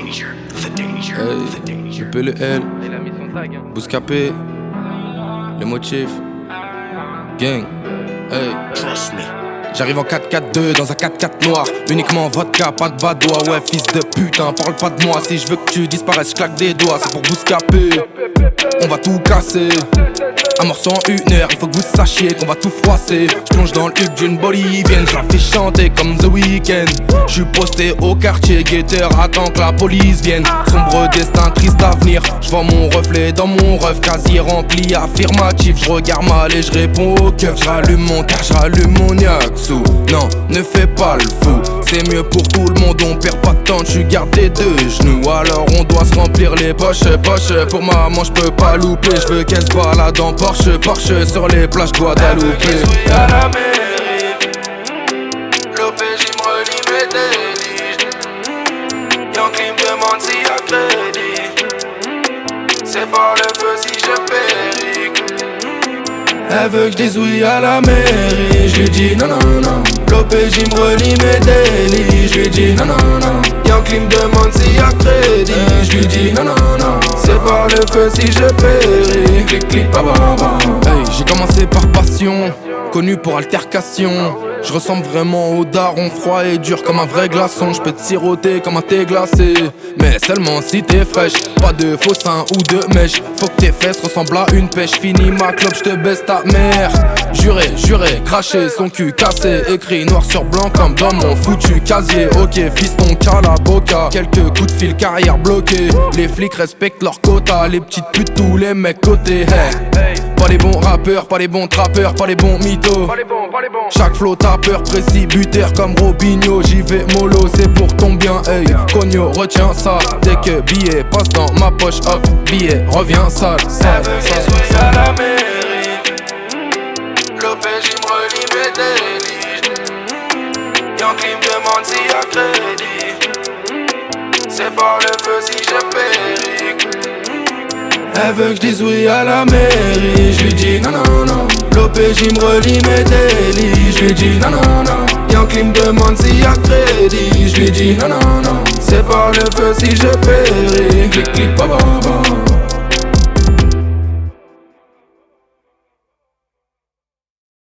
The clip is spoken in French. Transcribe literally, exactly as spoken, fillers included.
Hey, le P L L, Bouscapé, les motifs, gang, hey. J'arrive en quatre quatre deux dans un quatre quatre noir. Uniquement vodka, pas de badois. Ouais, fils de putain, parle pas de moi. Si je veux que tu disparaisses, je claque des doigts. C'est pour Bouscapé, on va tout casser. Un morceau en une heure, il faut que vous sachiez qu'on va tout froisser. Je plonge dans le hub d'une bolivienne, je la fais chanter comme The Weeknd. Je suis posté au quartier, guetteur attend que la police vienne. Sombre destin, triste avenir, je vois mon reflet dans mon ref. Quasi rempli, affirmatif, je regarde mal et je réponds au keuf. J'allume mon car, j'allume mon Yaksou. Non, ne fais pas le fou, c'est mieux pour tout le monde. On perd pas de temps, tu gardes tes deux genoux. Alors on doit se remplir les poches, poches. Pour maman, je peux pas louper, je veux qu'elle se balade en Porsche, Porsche sur les plages Guadeloupe. À la mairie, l'O P J me relie mes délits. Yankee me demande s'il y a crédit. C'est par le feu si je péris. Elle veut que je dise oui à la mairie. Je lui dis non non non. L'O P J me relie mes délits. Je lui dis non non non. Yankee me demande s'il y a crédit. Je lui dis non non non. C'est par le feu si je péris. Clic clic ba ba ba. Hey, j'ai commencé par passion, connu pour altercation. Je ressemble vraiment au daron, froid et dur comme un vrai glaçon. Je peux te siroter comme un thé glacé, mais seulement si t'es fraîche. Pas de faux seins ou de mèche. Faut que tes fesses ressemblent à une pêche. Fini ma clope, je te baisse ta mère. Juré, juré, craché, son cul cassé. Écrit noir sur blanc comme dans mon foutu casier. Ok, fiston, cala boca. Quelques coups de fil, carrière bloquée. Les flics respectent leur quota. Les petites putes, tous les mecs côté. Hey. Pas les bons rappeurs, pas les bons trappeurs, pas les bons mythos. Chaque flow tapeur, précis, buteur comme Robinho. J'y vais mollo, c'est pour ton bien, hey. Cogno, retiens ça. Dès que billet passe dans ma poche, hop, billet revient sale. Elle veut que je sois à la mairie. L'O P J me relie mes délits. Yankee me demande s'il y a crédit. C'est par le feu si je péris. Elle veut que je dise oui à la mairie. Je lui dis non non non. L'O P J me relie mes délits. Je lui dis non non non. Yankee me demande s'il y a crédit. Je lui dis non non non. C'est par le feu si je péris. Clic clic ba ba ba.